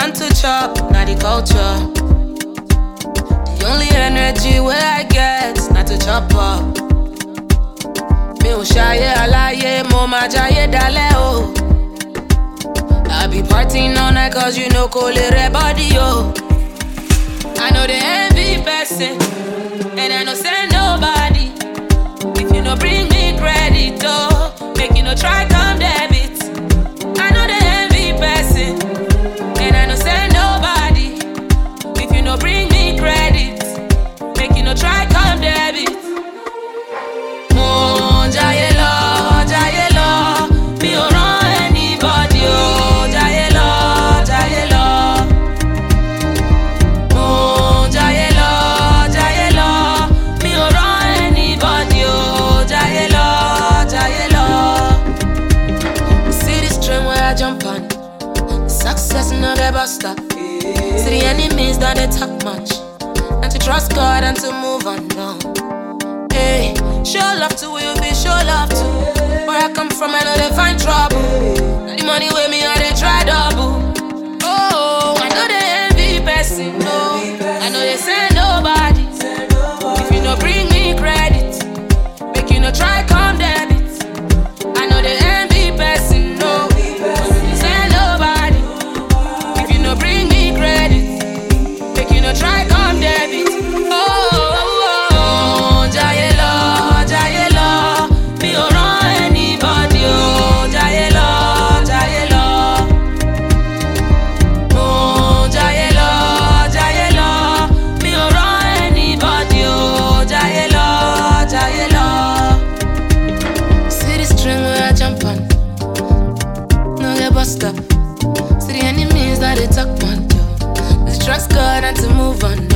want to chop, not the culture. The only energy where I get, not to chop up. Me o shaye alaye, mo ma jaye dale o. I be partying all night cause you know colere body yo. I know the envy person, and I know send nobody. If you no bring me credit, oh, make you no try come debit. I know the envy person, and I know send nobody. If you no bring me credit, make you no try come debit. Oh, jaye lo, me o run anybody, oh, jaye lo. Oh, jaye lo, me o run anybody, oh, jaye lo. See this train where I jump on, success no get bust up. See the enemies that they talk much, and to trust God and to move on now. Hey, show love to who you be, show love to. Where I come from, I know they find trouble. And the money with me, I they try double. Oh, I know they envy person, no. I know they send nobody. If you no bring me credit, make you no try come debit. I know they envy person, no. They send nobody. If you no bring me credit, make you no try come debit. Jaye lo, me o run anybody, oh, jaye lo. Oh, jaye lo, me o run anybody, oh, jaye lo. See this string where I jump on, no get bust up. See the enemies that they talk on, yo. Let's trust God and to move on.